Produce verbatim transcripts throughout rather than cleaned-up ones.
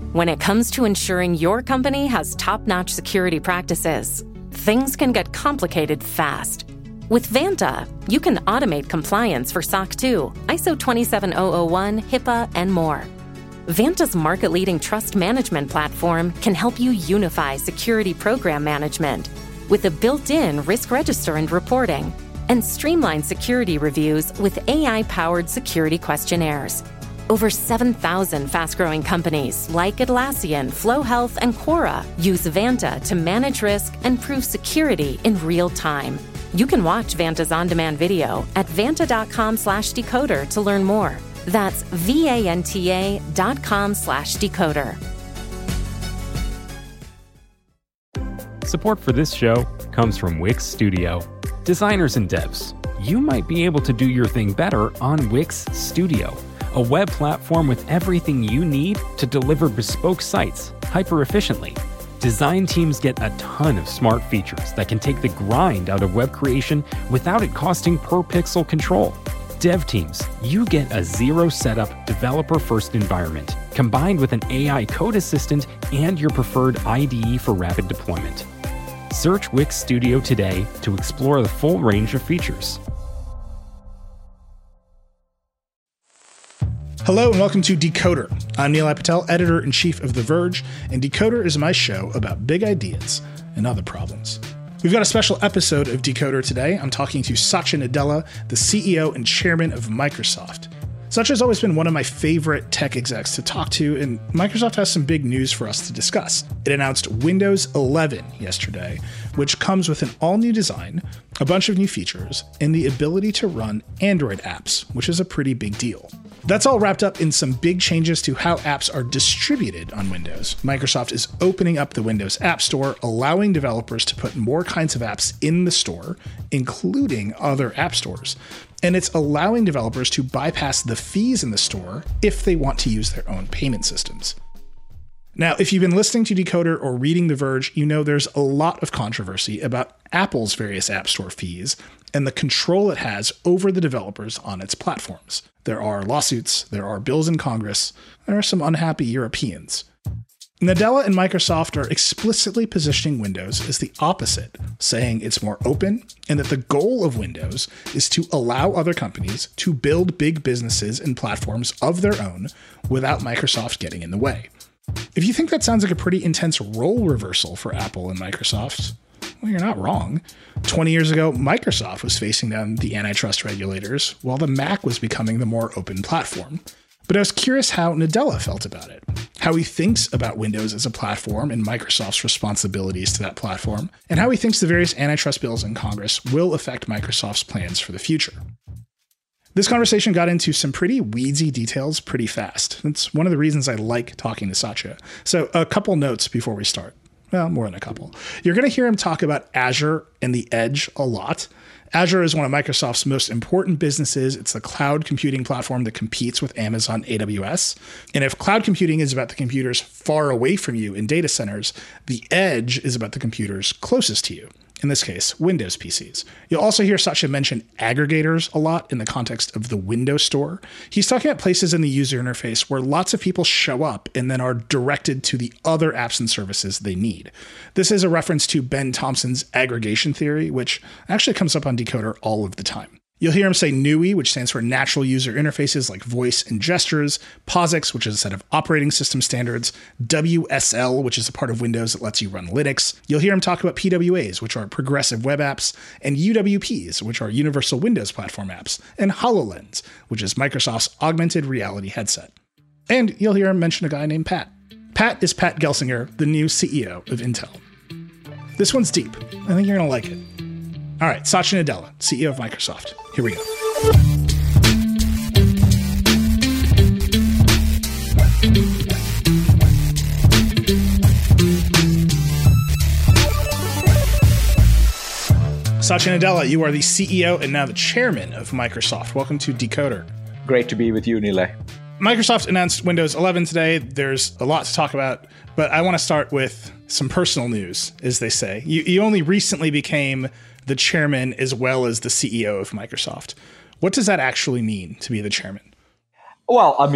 When it comes to ensuring your company has top-notch security practices, things can get complicated fast. With Vanta, you can automate compliance for S O C two, I S O twenty-seven thousand one, HIPAA, and more. Vanta's market-leading trust management platform can help you unify security program management with a built-in risk register and reporting, and streamline security reviews with A I-powered security questionnaires. Over seven thousand fast-growing companies like Atlassian, Flow Health, and Quora use Vanta to manage risk and prove security in real time. You can watch Vanta's on-demand video at vanta.com slash decoder to learn more. That's V-A-N-T-A dot com slash decoder. Support for this show comes from Wix Studio. Designers and devs, you might be able to do your thing better on Wix Studio, a web platform with everything you need to deliver bespoke sites hyper-efficiently. Design teams get a ton of smart features that can take the grind out of web creation without it costing per pixel control. Dev teams, you get a zero setup, developer-first environment, combined with an A I code assistant and your preferred I D E for rapid deployment. Search Wix Studio today to explore the full range of features. Hello and welcome to Decoder. I'm Nilay Patel, editor-in-chief of The Verge, and Decoder is my show about big ideas and other problems. We've got a special episode of Decoder today. I'm talking to Satya Nadella, the C E O and chairman of Microsoft. Satya's always been one of my favorite tech execs to talk to, and Microsoft has some big news for us to discuss. It announced Windows eleven yesterday, which comes with an all-new design, a bunch of new features, and the ability to run Android apps, which is a pretty big deal. That's all wrapped up in some big changes to how apps are distributed on Windows. Microsoft is opening up the Windows App Store, allowing developers to put more kinds of apps in the store, including other app stores. And it's allowing developers to bypass the fees in the store if they want to use their own payment systems. Now, if you've been listening to Decoder or reading The Verge, you know there's a lot of controversy about Apple's various App Store fees and the control it has over the developers on its platforms. There are lawsuits, there are bills in Congress, there are some unhappy Europeans. Nadella and Microsoft are explicitly positioning Windows as the opposite, saying it's more open and that the goal of Windows is to allow other companies to build big businesses and platforms of their own without Microsoft getting in the way. If you think that sounds like a pretty intense role reversal for Apple and Microsoft, well, you're not wrong. twenty years ago, Microsoft was facing down the antitrust regulators, while the Mac was becoming the more open platform. But I was curious how Nadella felt about it, how he thinks about Windows as a platform and Microsoft's responsibilities to that platform, and how he thinks the various antitrust bills in Congress will affect Microsoft's plans for the future. This conversation got into some pretty weedsy details pretty fast. It's one of the reasons I like talking to Satya. So a couple notes before we start. Well, more than a couple. You're going to hear him talk about Azure and the Edge a lot. Azure is one of Microsoft's most important businesses. It's the cloud computing platform that competes with Amazon A W S. And if cloud computing is about the computers far away from you in data centers, the Edge is about the computers closest to you. In this case, Windows P Cs. You'll also hear Satya mention aggregators a lot in the context of the Windows Store. He's talking about places in the user interface where lots of people show up and then are directed to the other apps and services they need. This is a reference to Ben Thompson's aggregation theory, which actually comes up on Decoder all of the time. You'll hear him say N U I, which stands for Natural User Interfaces like voice and gestures, POSIX, which is a set of operating system standards, W S L, which is a part of Windows that lets you run Linux. You'll hear him talk about P W As, which are progressive web apps, and U W Ps, which are Universal Windows Platform apps, and HoloLens, which is Microsoft's augmented reality headset. And you'll hear him mention a guy named Pat. Pat is Pat Gelsinger, the new C E O of Intel. This one's deep. I think you're going to like it. All right, Satya Nadella, C E O of Microsoft. Here we go. Satya Nadella, you are the C E O and now the chairman of Microsoft. Welcome to Decoder. Great to be with you, Nilay. Microsoft announced Windows eleven today. There's a lot to talk about, but I want to start with some personal news, as they say. You, you only recently became the chairman as well as the C E O of Microsoft. What does that actually mean to be the chairman? Well, I mean,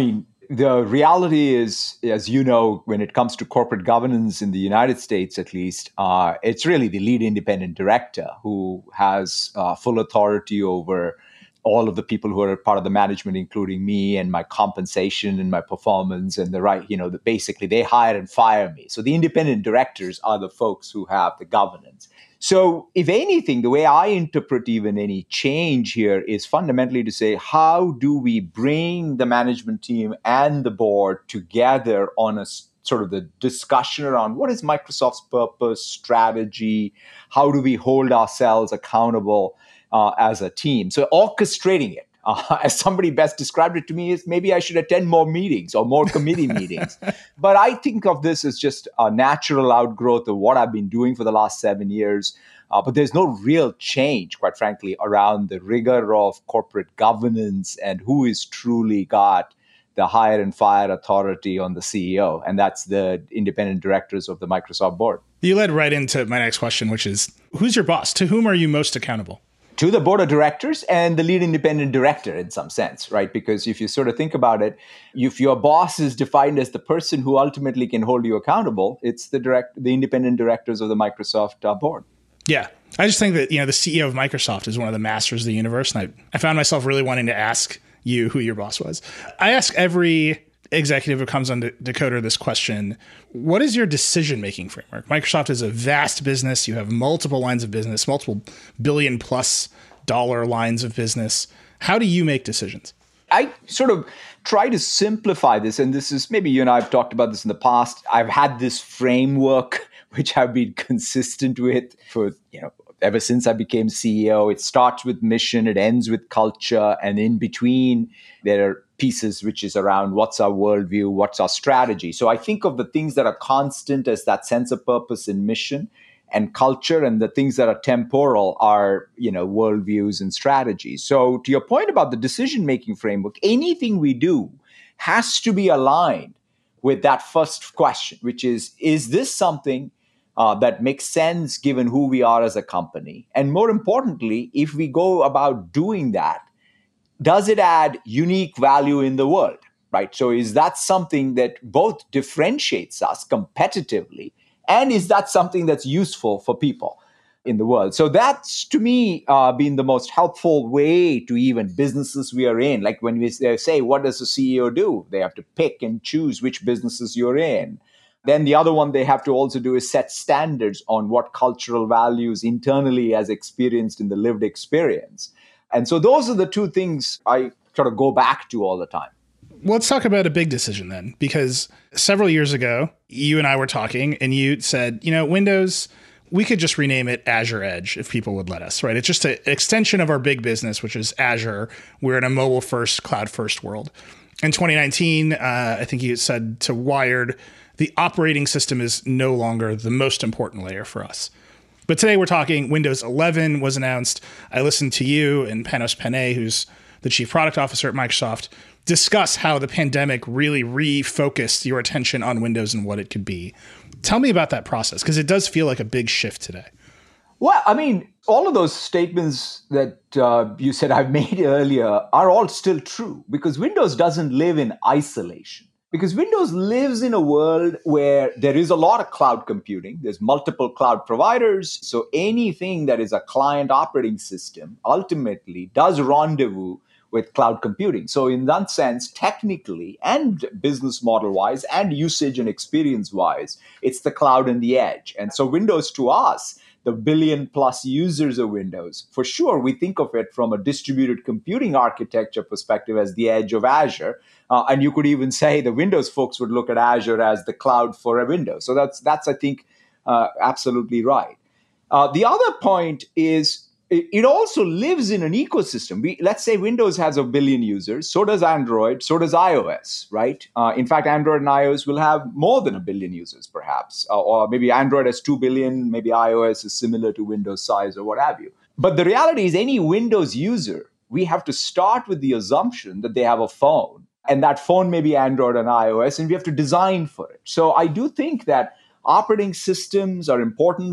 The reality is, as you know, when it comes to corporate governance in the United States, at least, uh, it's really the lead independent director who has uh, full authority over all of the people who are part of the management, including me and my compensation and my performance and the right, you know, the, basically they hire and fire me. So the independent directors are the folks who have the governance. So if anything, the way I interpret even any change here is fundamentally to say, how do we bring the management team and the board together on a sort of the discussion around what is Microsoft's purpose, strategy, how do we hold ourselves accountable uh, as a team? So orchestrating it. Uh, as somebody best described it to me, is maybe I should attend more meetings or more committee meetings. But I think of this as just a natural outgrowth of what I've been doing for the last seven years. Uh, but there's no real change, quite frankly, around the rigor of corporate governance and who is truly got the hire and fire authority on the C E O. And that's the independent directors of the Microsoft board. You led right into my next question, which is, who's your boss? To whom are you most accountable? To the board of directors and the lead independent director in some sense, right? Because if you sort of think about it, if your boss is defined as the person who ultimately can hold you accountable, it's the direct, the independent directors of the Microsoft uh, board. Yeah. I just think that, you know, the C E O of Microsoft is one of the masters of the universe. And I, I found myself really wanting to ask you who your boss was. I ask every executive who comes on De- Decoder this question: what is your decision-making framework? Microsoft is a vast business. You have multiple lines of business, multiple billion plus dollar lines of business. How do you make decisions? I sort of try to simplify this, and this is, maybe you and I have talked about this in the past. I've had this framework, which I've been consistent with for, you know, ever since I became C E O. It starts with mission, it ends with culture, and in between there are pieces which is around what's our worldview, what's our strategy. So I think of the things that are constant as that sense of purpose and mission and culture, and the things that are temporal are, you know, worldviews and strategies. So to your point about the decision-making framework, anything we do has to be aligned with that first question, which is, is this something Uh, that makes sense given who we are as a company? And more importantly, if we go about doing that, does it add unique value in the world, right? So is that something that both differentiates us competitively, and is that something that's useful for people in the world? So that's, to me, uh, been the most helpful way to even businesses we are in. Like when we say, what does a C E O do? They have to pick and choose which businesses you're in. Then the other one they have to also do is set standards on what cultural values internally as experienced in the lived experience. And so those are the two things I sort of go back to all the time. Let's talk about a big decision then, because several years ago, you and I were talking and you said, you know, Windows, we could just rename it Azure Edge if people would let us, right? It's just an extension of our big business, which is Azure. We're in a mobile first, cloud first world. In twenty nineteen, uh, I think you said to Wired, the operating system is no longer the most important layer for us. But today we're talking Windows eleven was announced. I listened to you and Panos Panay, who's the chief product officer at Microsoft, discuss how the pandemic really refocused your attention on Windows and what it could be. Tell me about that process, because it does feel like a big shift today. Well, I mean, all of those statements that uh, you said I've made earlier are all still true, because Windows doesn't live in isolation. Because Windows lives in a world where there is a lot of cloud computing. There's multiple cloud providers. So anything that is a client operating system ultimately does rendezvous with cloud computing. So in that sense, technically and business model-wise and usage and experience-wise, it's the cloud and the edge. And so Windows to us, the billion plus users of Windows, for sure, we think of it from a distributed computing architecture perspective as the edge of Azure. Uh, and you could even say the Windows folks would look at Azure as the cloud for a Windows. So that's, that's I think, uh, absolutely right. Uh, the other point is it, it also lives in an ecosystem. We, let's say Windows has a billion users. So does Android. So does iOS, right? Uh, in fact, Android and iOS will have more than a billion users, perhaps. Uh, or maybe Android has two billion. Maybe iOS is similar to Windows size or what have you. But the reality is any Windows user, we have to start with the assumption that they have a phone. And that phone may be Android and iOS, and we have to design for it. So I do think that operating systems are important.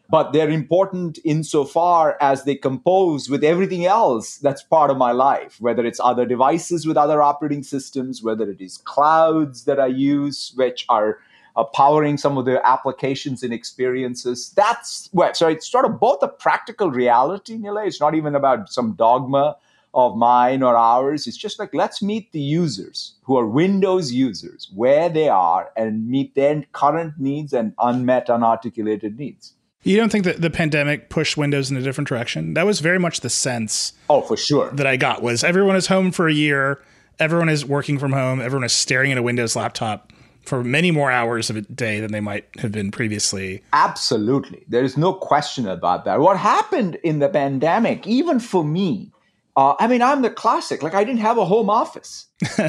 but they're important insofar as they compose with everything else that's part of my life, whether it's other devices with other operating systems, whether it is clouds that I use, which are uh, powering some of the applications and experiences. That's well, so it's sort of both a practical reality, Nilay. It's not even about some dogma of mine or ours. It's just like, let's meet the users who are Windows users where they are and meet their current needs and unmet, unarticulated needs. You don't think that the pandemic pushed Windows in a different direction? That was very much the sense. Oh, for sure. That I got was everyone is home for a year. Everyone is working from home. Everyone is staring at a Windows laptop for many more hours of a day than they might have been previously. Absolutely. There is no question about that. What happened in the pandemic, even for me, uh, I mean, I'm the classic. Like, I didn't have a home office.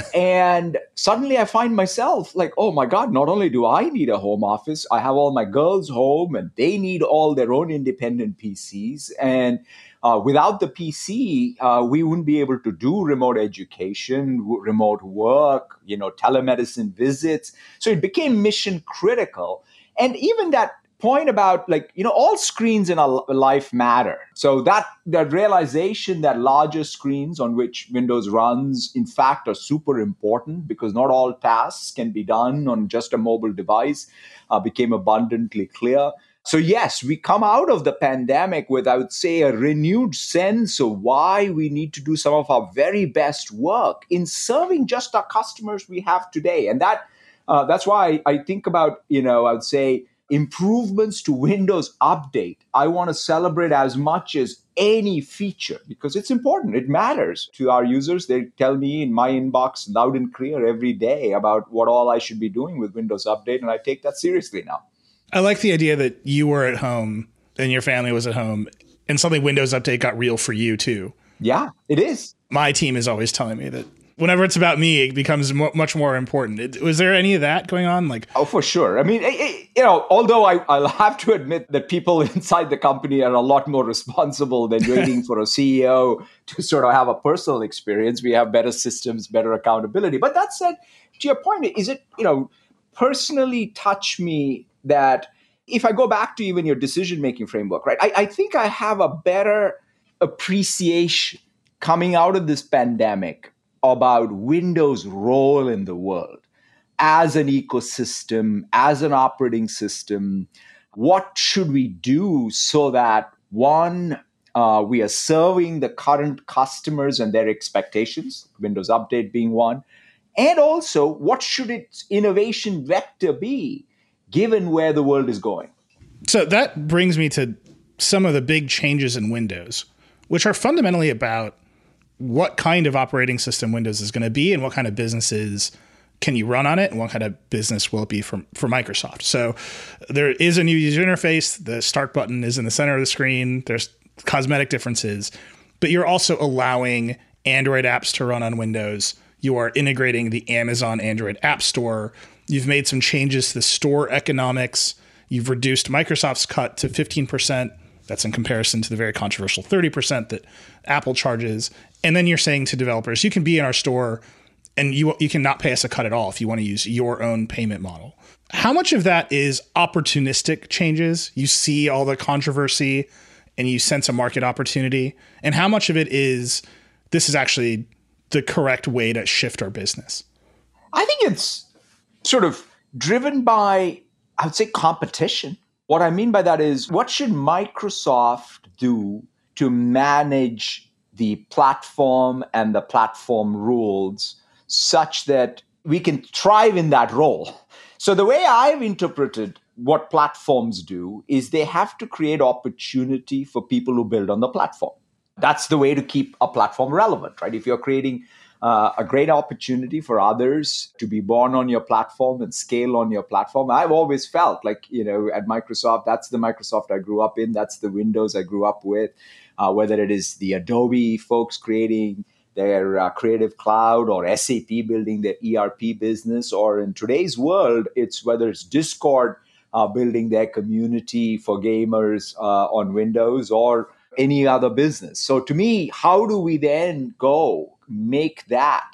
And suddenly I find myself like, oh my God, not only do I need a home office, I have all my girls home and they need all their own independent P Cs. And uh, without the P C, uh, we wouldn't be able to do remote education, w- remote work, you know, telemedicine visits. So it became mission critical. And even that point about, like, you know, all screens in our life matter. So that that realization that larger screens on which Windows runs, in fact, are super important because not all tasks can be done on just a mobile device, uh, became abundantly clear. So yes, we come out of the pandemic with, I would say, a renewed sense of why we need to do some of our very best work in serving just our customers we have today. And that uh, that's why I think about, you know, I would say, improvements to Windows Update, I want to celebrate as much as any feature because it's important. It matters to our users. They tell me in my inbox loud and clear every day about what all I should be doing with Windows Update, and I take that seriously now. I like the idea that you were at home and your family was at home and suddenly Windows Update got real for you too. Yeah, it is. My team is always telling me that whenever it's about me, it becomes mo- much more important. It, was there any of that going on? Like, oh, for sure. I mean, it, it, you know, although I, I'll have to admit that people inside the company are a lot more responsible than waiting for a C E O to sort of have a personal experience. We have better systems, better accountability. But that said, to your point, is it, you know, personally touch me that if I go back to even your decision-making framework, right, I, I think I have a better appreciation coming out of this pandemic about Windows' role in the world as an ecosystem, as an operating system. What should we do so that, one, uh, we are serving the current customers and their expectations, Windows Update being one, and also what should its innovation vector be, given where the world is going? So that brings me to some of the big changes in Windows, which are fundamentally about what kind of operating system Windows is going to be and what kind of businesses can you run on it and what kind of business will it be for, for Microsoft. So there is a new user interface. The start button is in the center of the screen. There's cosmetic differences, but you're also allowing Android apps to run on Windows. You are integrating the Amazon Android App Store. You've made some changes to the store economics. You've reduced Microsoft's cut to fifteen percent. That's in comparison to the very controversial thirty percent that Apple charges. And then you're saying to developers, you can be in our store and you you can not pay us a cut at all if you want to use your own payment model. How much of that is opportunistic changes? You see all the controversy and you sense a market opportunity. And how much of it is this is actually the correct way to shift our business? I think it's sort of driven by, I would say, competition. What I mean by that is, what should Microsoft do to manage the platform and the platform rules such that we can thrive in that role? So the way I've interpreted what platforms do is they have to create opportunity for people who build on the platform. That's the way to keep a platform relevant, right? If you're creating uh, a great opportunity for others to be born on your platform and scale on your platform, I've always felt like, you know, at Microsoft, that's the Microsoft I grew up in. That's the Windows I grew up with, uh, whether it is the Adobe folks creating their uh, Creative Cloud or S A P building their E R P business, or in today's world, it's whether it's Discord uh, building their community for gamers uh, on Windows or any other business. So to me, how do we then go make that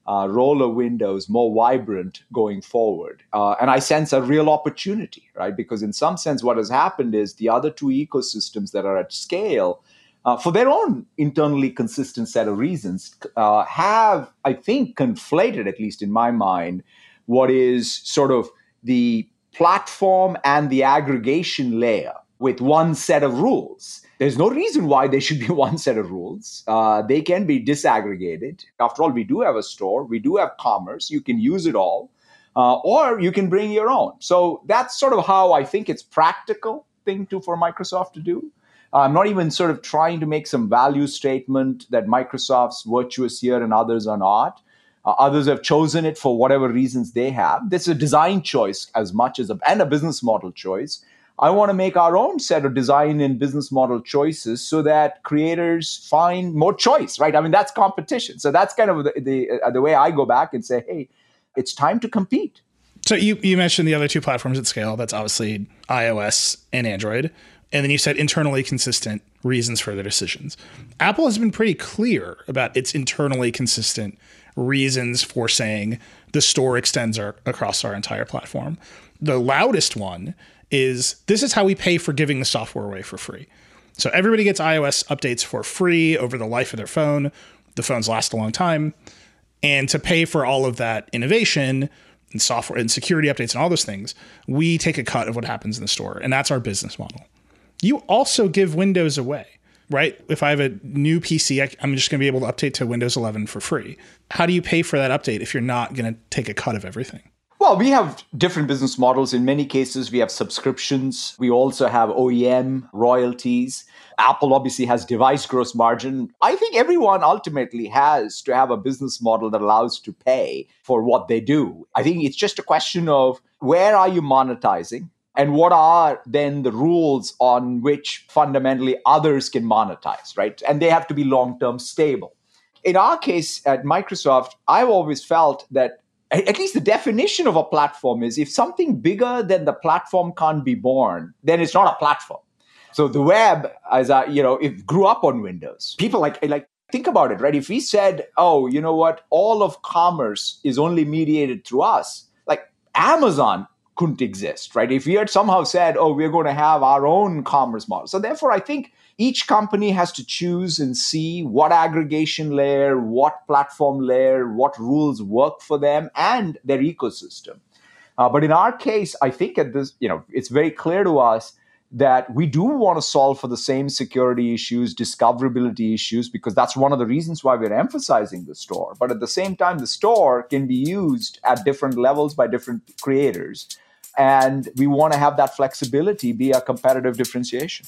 uh, roller windows more vibrant going forward. Uh, and I sense a real opportunity, right? Because in some sense, what has happened is the other two ecosystems that are at scale, uh, for their own internally consistent set of reasons, uh, have, I think, conflated, at least in my mind, what is sort of the platform and the aggregation layer with one set of rules. There's no reason why there should be one set of rules. Uh, they can be disaggregated. After all, we do have a store. We do have commerce. You can use it all. Uh, or you can bring your own. So that's sort of how I think it's practical thing to for Microsoft to do. Uh, I'm not even sort of trying to make some value statement that Microsoft's virtuous here and others are not. Uh, others have chosen it for whatever reasons they have. This is a design choice as much as a, and a business model choice. I want to make our own set of design and business model choices so that creators find more choice, right? I mean, that's competition. So that's kind of the the, uh, the way I go back and say, hey, it's time to compete. So you, you mentioned the other two platforms at scale. That's obviously iOS and Android. And then you said internally consistent reasons for their decisions. Apple has been pretty clear about its internally consistent reasons for saying the store extends our, across our entire platform. The loudest one is this is how we pay for giving the software away for free. So everybody gets iOS updates for free over the life of their phone. The phones last a long time. And to pay for all of that innovation and software and security updates and all those things, we take a cut of what happens in the store. And that's our business model. You also give Windows away, right? If I have a new P C, I, I'm just going to be able to update to Windows eleven for free. How do you pay for that update if you're not going to take a cut of everything? Well, we have different business models. In many cases, we have subscriptions. We also have O E M royalties. Apple obviously has device gross margin. I think everyone ultimately has to have a business model that allows to pay for what they do. I think it's just a question of where are you monetizing and what are then the rules on which fundamentally others can monetize, right? And they have to be long-term stable. In our case at Microsoft, I've always felt that at least the definition of a platform is if something bigger than the platform can't be born, then it's not a platform. So the web, as I, you know, it grew up on Windows. People like, like think about it, right? If we said, oh, you know what, all of commerce is only mediated through us, like Amazon couldn't exist, right? If we had somehow said, oh, we're going to have our own commerce model. So therefore, I think each company has to choose and see what aggregation layer, what platform layer, what rules work for them and their ecosystem. Uh, but in our case, I think at this, you know, it's very clear to us that we do want to solve for the same security issues, discoverability issues, because that's one of the reasons why we're emphasizing the store. But at the same time, the store can be used at different levels by different creators. And we want to have that flexibility be a competitive differentiation.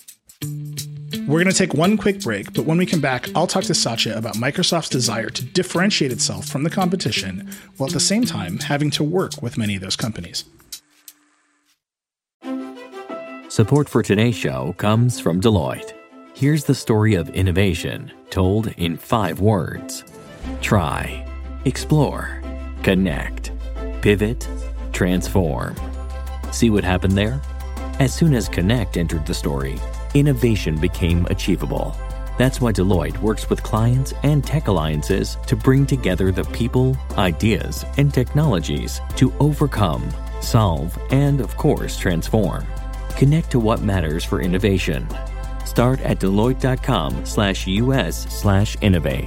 We're going to take one quick break, but when we come back, I'll talk to Satya about Microsoft's desire to differentiate itself from the competition, while at the same time having to work with many of those companies. Support for today's show comes from Deloitte. Here's the story of innovation told in five words. Try, explore, connect, pivot, transform. See what happened there? As soon as Connect entered the story, innovation became achievable. That's why Deloitte works with clients and tech alliances to bring together the people, ideas, and technologies to overcome, solve, and of course, transform. Connect to what matters for innovation. Start at Deloitte.com slash US slash innovate.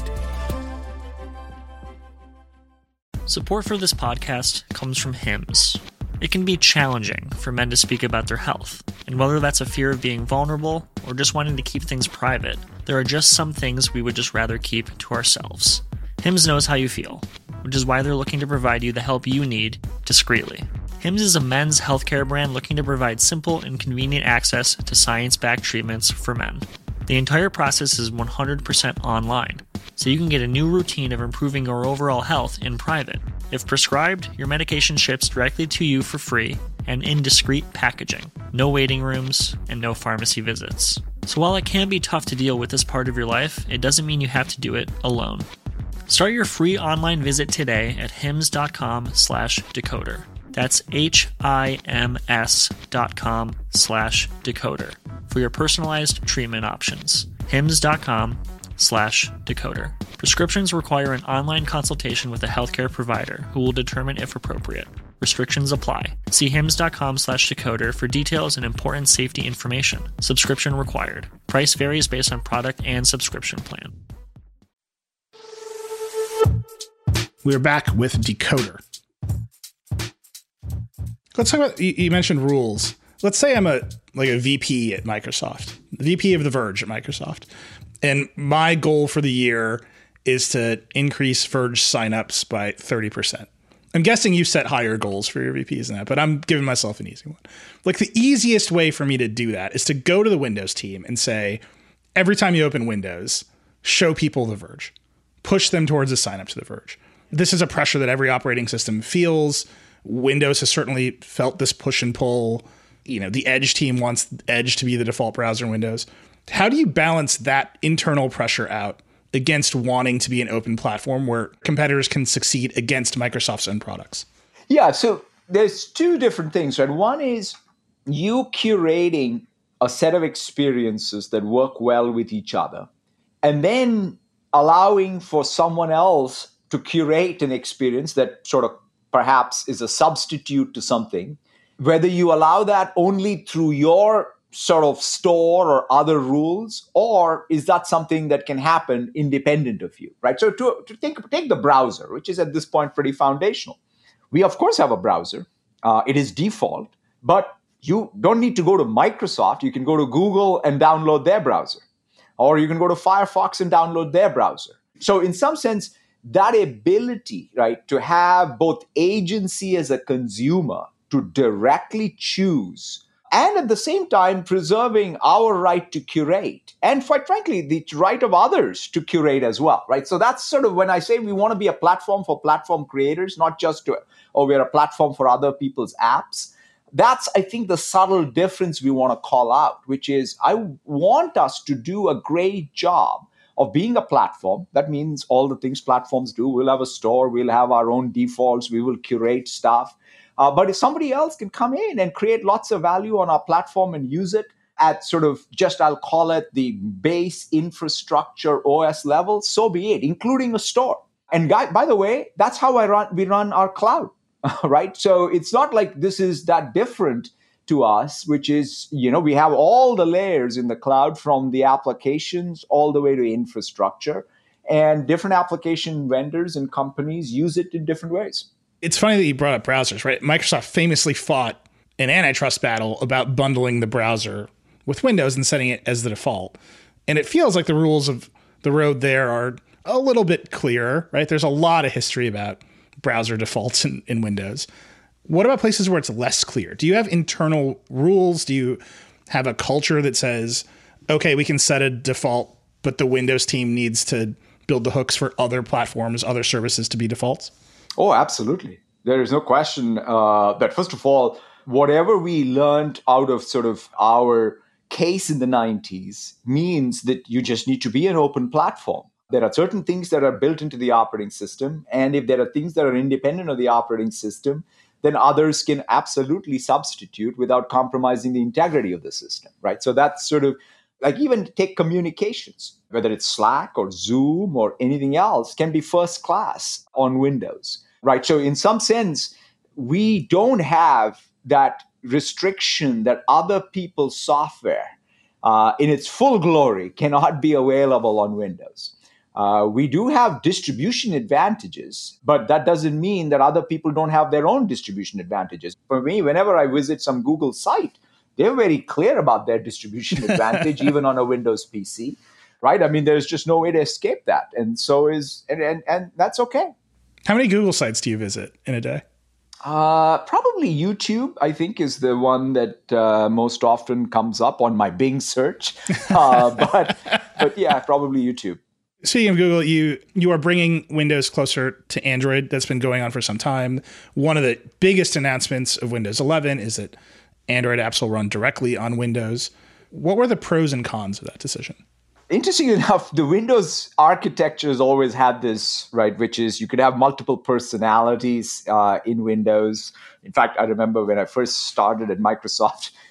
Support for this podcast comes from Hims. It can be challenging for men to speak about their health, and whether that's a fear of being vulnerable or just wanting to keep things private, there are just some things we would just rather keep to ourselves. Hims knows how you feel, which is why they're looking to provide you the help you need discreetly. Hims is a men's healthcare brand looking to provide simple and convenient access to science-backed treatments for men. The entire process is one hundred percent online, so you can get a new routine of improving your overall health in private. If prescribed, your medication ships directly to you for free and in discreet packaging. No waiting rooms and no pharmacy visits. So while it can be tough to deal with this part of your life, it doesn't mean you have to do it alone. Start your free online visit today at hims.com slash decoder. That's H-I-M-S dot com slash decoder for your personalized treatment options. Hims.com, slash decoder. Prescriptions require an online consultation with a healthcare provider who will determine if appropriate. Restrictions apply. See hims.com slash decoder for details and important safety information. Subscription required. Price varies based on product and subscription plan. We're back with Decoder. Let's talk about, you, you mentioned rules. Let's say I'm a like a V P at Microsoft, V P of The Verge at Microsoft. And my goal for the year is to increase Verge signups by thirty percent. I'm guessing you set higher goals for your V Ps than that, but I'm giving myself an easy one. Like the easiest way for me to do that is to go to the Windows team and say, every time you open Windows, show people The Verge. Push them towards a sign up to The Verge. This is a pressure that every operating system feels. Windows has certainly felt this push and pull. You know, the Edge team wants Edge to be the default browser in Windows. How do you balance that internal pressure out against wanting to be an open platform where competitors can succeed against Microsoft's own products? Yeah, so there's two different things, right? One is you curating a set of experiences that work well with each other, and then allowing for someone else to curate an experience that sort of perhaps is a substitute to something, whether you allow that only through your sort of store or other rules, or is that something that can happen independent of you, right? So to, to think, take the browser, which is at this point pretty foundational. We, of course, have a browser. Uh, it is default, but you don't need to go to Microsoft. You can go to Google and download their browser, or you can go to Firefox and download their browser. So in some sense, that ability, right, to have both agency as a consumer to directly choose, and at the same time preserving our right to curate, and quite frankly, the right of others to curate as well, right? So that's sort of when I say we want to be a platform for platform creators, not just to, or we're a platform for other people's apps. That's, I think, the subtle difference we want to call out, which is I want us to do a great job of being a platform. That means all the things platforms do. We'll have a store, we'll have our own defaults, we will curate stuff. Uh, but if somebody else can come in and create lots of value on our platform and use it at sort of just, I'll call it the base infrastructure O S level, so be it, including a store. And guy, by the way, that's how I run. we run our cloud, right? So it's not like this is that different to us, which is, you know, we have all the layers in the cloud from the applications all the way to infrastructure, and different application vendors and companies use it in different ways. It's funny that you brought up browsers, right? Microsoft famously fought an antitrust battle about bundling the browser with Windows and setting it as the default. And it feels like the rules of the road there are a little bit clearer, right? There's a lot of history about browser defaults in, in Windows. What about places where it's less clear? Do you have internal rules? Do you have a culture that says, okay, we can set a default, but the Windows team needs to build the hooks for other platforms, other services to be defaults? Oh, absolutely. There is no question uh, that, first of all, whatever we learned out of sort of our case in the nineties means that you just need to be an open platform. There are certain things that are built into the operating system. And if there are things that are independent of the operating system, then others can absolutely substitute without compromising the integrity of the system, right? So that's sort of like, even take communications, whether it's Slack or Zoom or anything else, can be first class on Windows. Right. So in some sense, we don't have that restriction that other people's software uh, in its full glory cannot be available on Windows. Uh, we do have distribution advantages, but that doesn't mean that other people don't have their own distribution advantages. For me, whenever I visit some Google site, they're very clear about their distribution advantage, even on a Windows P C. Right. I mean, there's just no way to escape that. And so is and and, and that's OK. How many Google sites do you visit in a day? Uh, probably YouTube, I think, is the one that uh, most often comes up on my Bing search. Uh, but, but yeah, probably YouTube. Speaking of Google, you you are bringing Windows closer to Android. That's been going on for some time. One of the biggest announcements of Windows eleven is that Android apps will run directly on Windows. What were the pros and cons of that decision? Interesting enough, the Windows architecture has always had this, right, which is you could have multiple personalities uh, in Windows. In fact, I remember when I first started at Microsoft,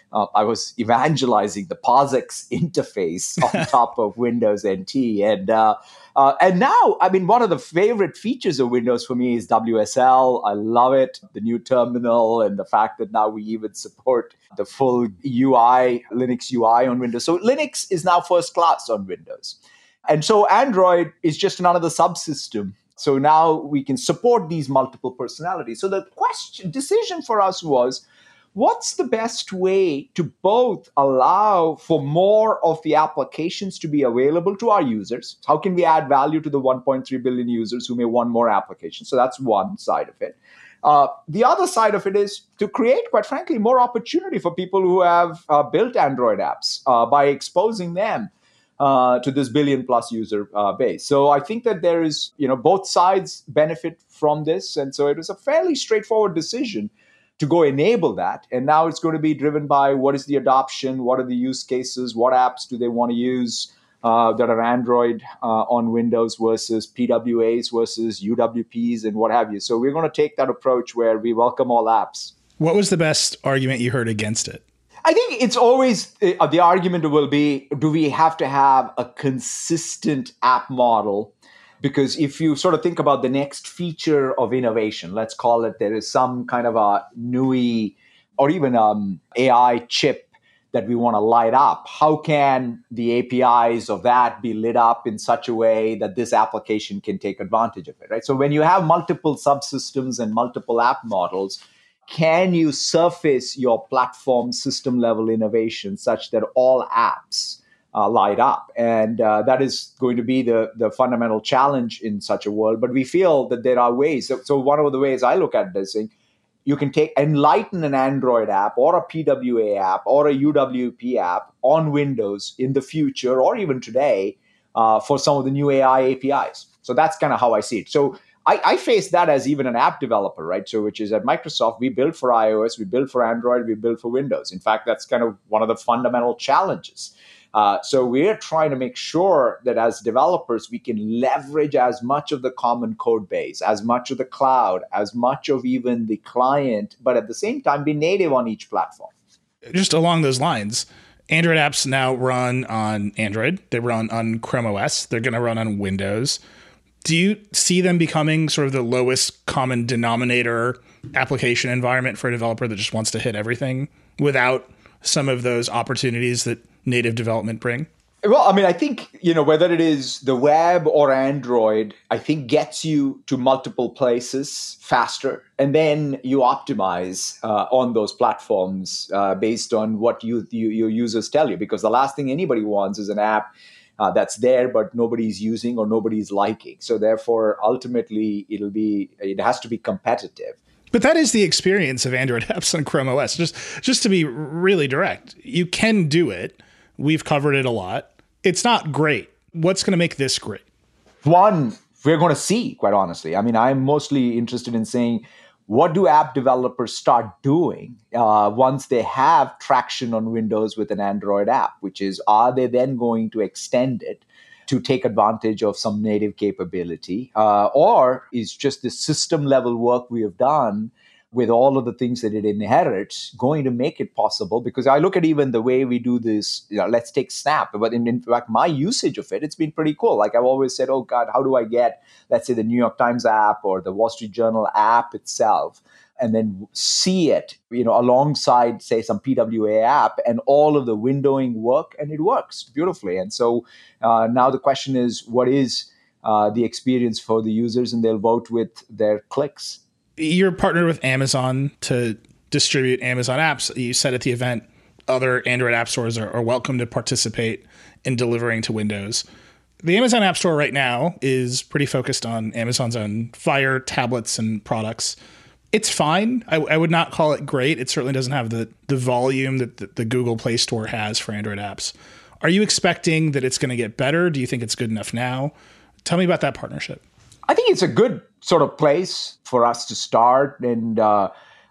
uh, I was evangelizing the POSIX interface on top of Windows N T. And uh, uh, and now, I mean, one of the favorite features of Windows for me is W S L. I love it, the new terminal, and the fact that now we even support the full U I, Linux U I on Windows. So Linux is now first class on Windows. And so Android is just another subsystem. So now we can support these multiple personalities. So the question, decision for us was, what's the best way to both allow for more of the applications to be available to our users? How can we add value to the one point three billion users who may want more applications? So that's one side of it. Uh, the other side of it is to create, quite frankly, more opportunity for people who have uh, built Android apps uh, by exposing them uh, to this billion plus user uh, base. So I think that there is, you know, both sides benefit from this. And so it was a fairly straightforward decision to go enable that. And now it's going to be driven by what is the adoption, what are the use cases, what apps do they want to use uh, that are Android uh, on Windows versus P W As versus U W Ps and what have you. So we're going to take that approach where we welcome all apps. What was the best argument you heard against it? I think it's always, uh, the argument will be, do we have to have a consistent app model? Because if you sort of think about the next feature of innovation, let's call it, there is some kind of a N U I or even um A I chip that we want to light up. How can the A P Is of that be lit up in such a way that this application can take advantage of it, right? So when you have multiple subsystems and multiple app models, can you surface your platform system level innovation such that all apps Uh, light up? And uh, that is going to be the, the fundamental challenge in such a world. But we feel that there are ways. So, so one of the ways I look at this thing, you can take enlighten an Android app or a P W A app or a U W P app on Windows in the future or even today uh, for some of the new A I A P Is. So that's kind of how I see it. So I, I face that as even an app developer, right? So which is at Microsoft, we build for iOS, we build for Android, we build for Windows. In fact, that's kind of one of the fundamental challenges. Uh, so we're trying to make sure that as developers, we can leverage as much of the common code base, as much of the cloud, as much of even the client, but at the same time, be native on each platform. Just along those lines, Android apps now run on Android. They run on Chrome O S. They're going to run on Windows. Do you see them becoming sort of the lowest common denominator application environment for a developer that just wants to hit everything without some of those opportunities that native development bring? Well, I mean, I think, you know, whether it is the web or Android, I think gets you to multiple places faster. And then you optimize uh, on those platforms uh, based on what you, you, your users tell you. Because the last thing anybody wants is an app uh, that's there, but nobody's using or nobody's liking. So therefore, ultimately, it'll be, it has to be competitive. But that is the experience of Android apps on Chrome O S. Just, just to be really direct, you can do it. We've covered it a lot. It's not great. What's going to make this great? One, we're going to see, quite honestly. I mean, I'm mostly interested in saying, what do app developers start doing uh, once they have traction on Windows with an Android app, which is, are they then going to extend it to take advantage of some native capability? Uh, or is just the system level work we have done with all of the things that it inherits going to make it possible? Because I look at even the way we do this, you know, let's take Snap, but in, in fact, my usage of it, it's been pretty cool. Like I've always said, oh God, how do I get, let's say, the New York Times app or the Wall Street Journal app itself, and then see it, you know, alongside, say, some P W A app and all of the windowing work, and it works beautifully. And so uh, now the question is, what is uh, the experience for the users? And they'll vote with their clicks. You're partnered with Amazon to distribute Amazon apps. You said at the event, other Android app stores are, are welcome to participate in delivering to Windows. The Amazon App Store right now is pretty focused on Amazon's own Fire tablets and products. It's fine. I, I would not call it great. It certainly doesn't have the, the volume that the, the Google Play Store has for Android apps. Are you expecting that it's going to get better? Do you think it's good enough now? Tell me about that partnership. I think it's a good sort of place for us to start. And uh,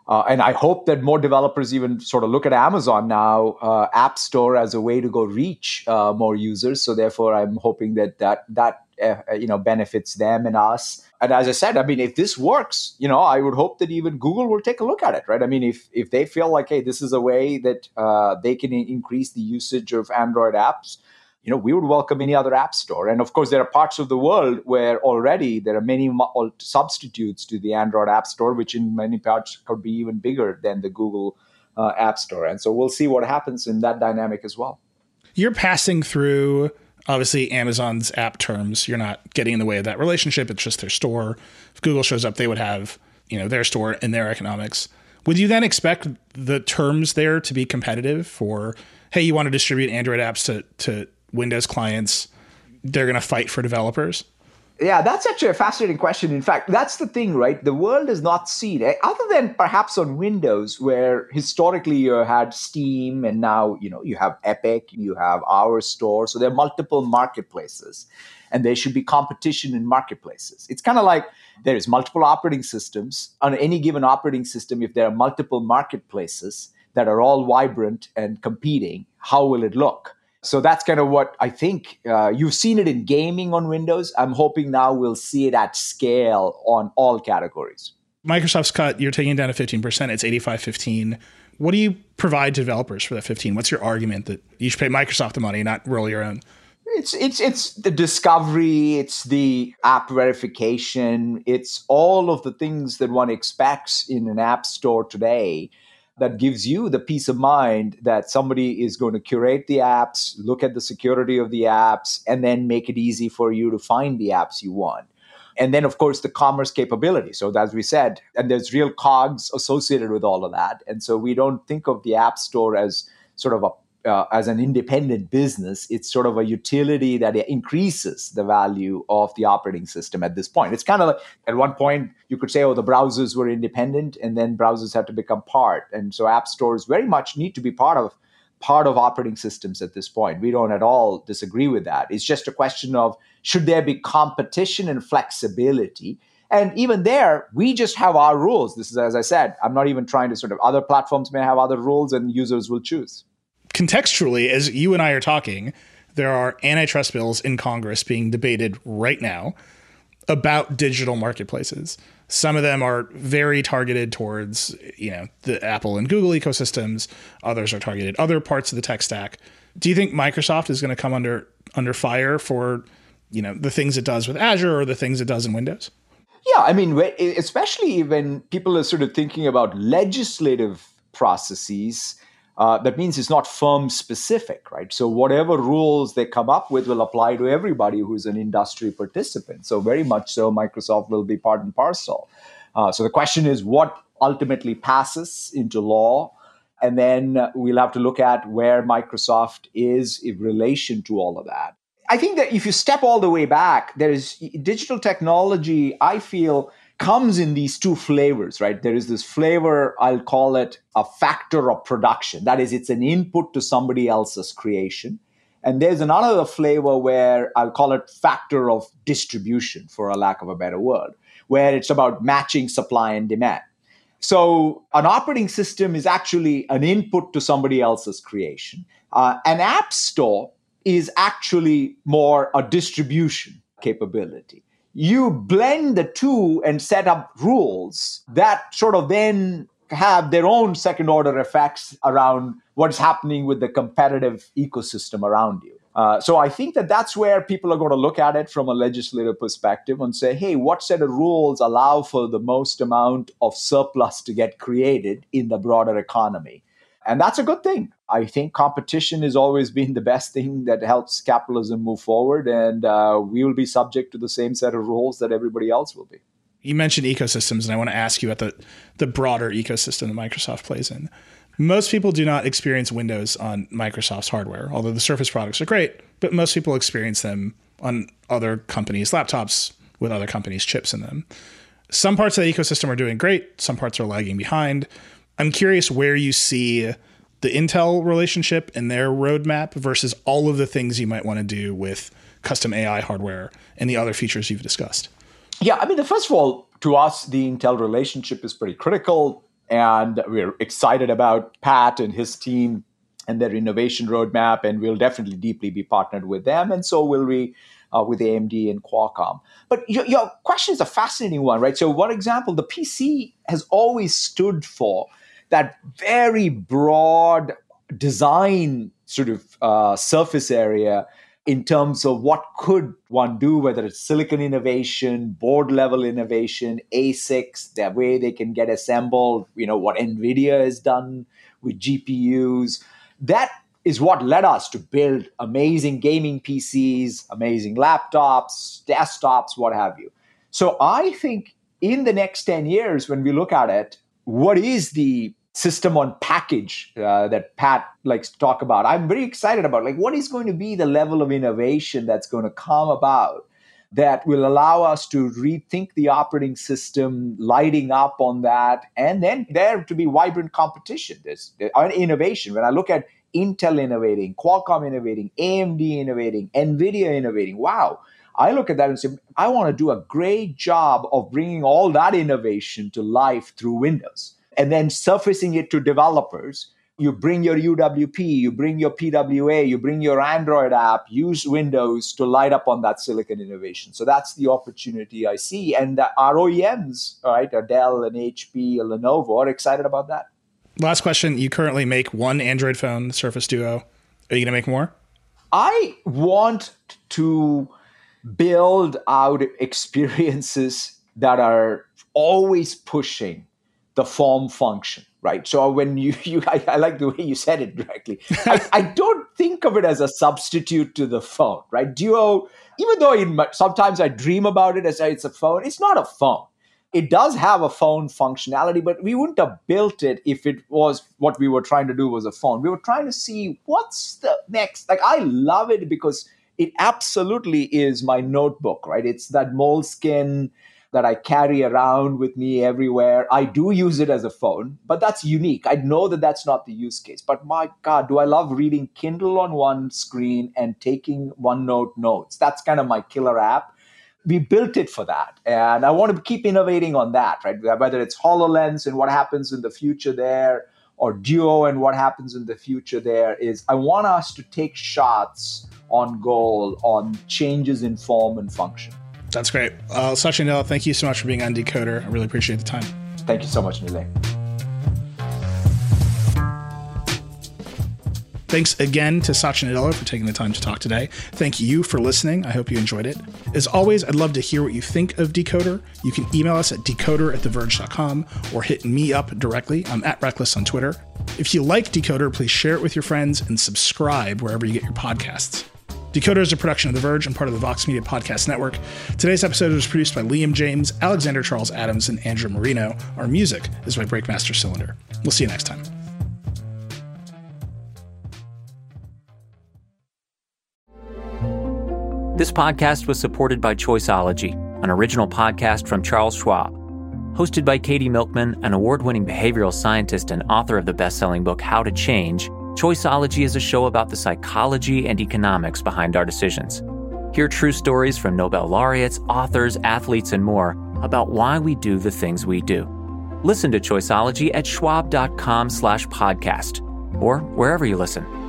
Uh, and I hope that more developers even sort of look at Amazon now, uh, App Store, as a way to go reach uh, more users. So therefore, I'm hoping that that that uh, you know benefits them and us. And as I said, I mean, if this works, you know, I would hope that even Google will take a look at it, right? I mean, if if they feel like, hey, this is a way that uh, they can increase the usage of Android apps, you know, we would welcome any other app store. And of course, there are parts of the world where already there are many substitutes to the Android app store, which in many parts could be even bigger than the Google uh, app store. And so we'll see what happens in that dynamic as well. You're passing through, obviously, Amazon's app terms. You're not getting in the way of that relationship. It's just their store. If Google shows up, they would have, you know, their store and their economics. Would you then expect the terms there to be competitive for, hey, you want to distribute Android apps to, to Windows clients, they're going to fight for developers? Yeah, that's actually a fascinating question. In fact, that's the thing, right? The world has not seen it, other than perhaps on Windows, where historically you had Steam, and now, you know, you have Epic, you have our store. So there are multiple marketplaces, and there should be competition in marketplaces. It's kind of like there is multiple operating systems. On any given operating system, if there are multiple marketplaces that are all vibrant and competing, how will it look? So that's kind of what I think. Uh, you've seen it in gaming on Windows. I'm hoping now we'll see it at scale on all categories. Microsoft's cut, you're taking it down to fifteen percent. It's eighty-five fifteen. What do you provide to developers for that fifteen? What's your argument that you should pay Microsoft the money, not roll your own? It's it's it's the discovery, it's the app verification, it's all of the things that one expects in an app store today that gives you the peace of mind that somebody is going to curate the apps, look at the security of the apps, and then make it easy for you to find the apps you want. And then, of course, the commerce capability. So as we said, and there's real cogs associated with all of that. And so we don't think of the App Store as sort of a Uh, as an independent business. It's sort of a utility that increases the value of the operating system at this point. It's kind of like, at one point, you could say, oh, the browsers were independent, and then browsers had to become part. And so app stores very much need to be part of part of operating systems at this point. We don't at all disagree with that. It's just a question of, should there be competition and flexibility? And even there, we just have our rules. This is, as I said, I'm not even trying to sort of, other platforms may have other rules and users will choose. Contextually, as you and I are talking, there are antitrust bills in Congress being debated right now about digital marketplaces. Some of them are very targeted towards, you know, the Apple and Google ecosystems. Others are targeted other parts of the tech stack. Do you think Microsoft is going to come under under fire for, you know, the things it does with Azure or the things it does in Windows? Yeah, I mean, especially when people are sort of thinking about legislative processes, Uh, that means it's not firm specific, right? So whatever rules they come up with will apply to everybody who's an industry participant. So very much so, Microsoft will be part and parcel. Uh, so the question is, what ultimately passes into law? And then uh, we'll have to look at where Microsoft is in relation to all of that. I think that if you step all the way back, there is digital technology, I feel, comes in these two flavors, right? There is this flavor, I'll call it a factor of production. That is, it's an input to somebody else's creation. And there's another flavor where I'll call it factor of distribution, for a lack of a better word, where it's about matching supply and demand. So an operating system is actually an input to somebody else's creation. Uh, an app store is actually more a distribution capability. You blend the two and set up rules that sort of then have their own second order effects around what's happening with the competitive ecosystem around you. Uh, so I think that that's where people are going to look at it from a legislative perspective and say, hey, what set of rules allow for the most amount of surplus to get created in the broader economy? And that's a good thing. I think competition has always been the best thing that helps capitalism move forward. And uh, we will be subject to the same set of rules that everybody else will be. You mentioned ecosystems, and I want to ask you about the, the broader ecosystem that Microsoft plays in. Most people do not experience Windows on Microsoft's hardware, although the Surface products are great, but most people experience them on other companies' laptops with other companies' chips in them. Some parts of the ecosystem are doing great. Some parts are lagging behind. I'm curious where you see the Intel relationship and their roadmap versus all of the things you might want to do with custom A I hardware and the other features you've discussed. Yeah, I mean, first of all, to us, the Intel relationship is pretty critical. And we're excited about Pat and his team and their innovation roadmap, and we'll definitely deeply be partnered with them. And so will we uh, with A M D and Qualcomm. But your, your question is a fascinating one, right? So one example, the P C has always stood for that very broad design sort of uh, surface area in terms of what could one do, whether it's silicon innovation, board level innovation, A SICs, the way they can get assembled, you know, what NVIDIA has done with G P Us. That is what led us to build amazing gaming P Cs, amazing laptops, desktops, what have you. So I think in the next ten years, when we look at it, what is the system on package uh, that Pat likes to talk about? I'm very excited about, like, what is going to be the level of innovation that's going to come about that will allow us to rethink the operating system, lighting up on that, and then there to be vibrant competition. There's, there's innovation. When I look at Intel innovating, Qualcomm innovating, A M D innovating, NVIDIA innovating, wow. I look at that and say, I want to do a great job of bringing all that innovation to life through Windows and then surfacing it to developers. You bring your U W P, you bring your P W A, you bring your Android app, use Windows to light up on that silicon innovation. So that's the opportunity I see. And the, our O E Ms, all right, Dell and H P and Lenovo are excited about that. Last question. You currently make one Android phone, Surface Duo. Are you going to make more? I want to build out experiences that are always pushing the form function, right? So when you, you I, I like the way you said it directly. I, I don't think of it as a substitute to the phone, right? Duo, even though it, sometimes I dream about it as it's a phone, it's not a phone. It does have a phone functionality, but we wouldn't have built it if it was what we were trying to do was a phone. We were trying to see what's the next. Like, I love it because it absolutely is my notebook, right? It's that moleskin that I carry around with me everywhere. I do use it as a phone, but that's unique. I know that that's not the use case. But my God, do I love reading Kindle on one screen and taking OneNote notes. That's kind of my killer app. We built it for that. And I want to keep innovating on that, right? Whether it's HoloLens and what happens in the future there, or Duo and what happens in the future there, is I want us to take shots on goal on changes in form and function. That's great. Uh, Satya Nadella, thank you so much for being on Decoder. I really appreciate the time. Thank you so much, Nilay. Thanks again to Satya Nadella for taking the time to talk today. Thank you for listening. I hope you enjoyed it. As always, I'd love to hear what you think of Decoder. You can email us at decoder at the verge dot com or hit me up directly. I'm at Reckless on Twitter. If you like Decoder, please share it with your friends and subscribe wherever you get your podcasts. Decoder is a production of The Verge and part of the Vox Media Podcast Network. Today's episode was produced by Liam James, Alexander Charles Adams, and Andrew Marino. Our music is by Breakmaster Cylinder. We'll see you next time. This podcast was supported by Choiceology, an original podcast from Charles Schwab. Hosted by Katie Milkman, an award-winning behavioral scientist and author of the best-selling book How to Change, Choiceology is a show about the psychology and economics behind our decisions. Hear true stories from Nobel laureates, authors, athletes, and more about why we do the things we do. Listen to Choiceology at schwab dot com slash podcast or wherever you listen.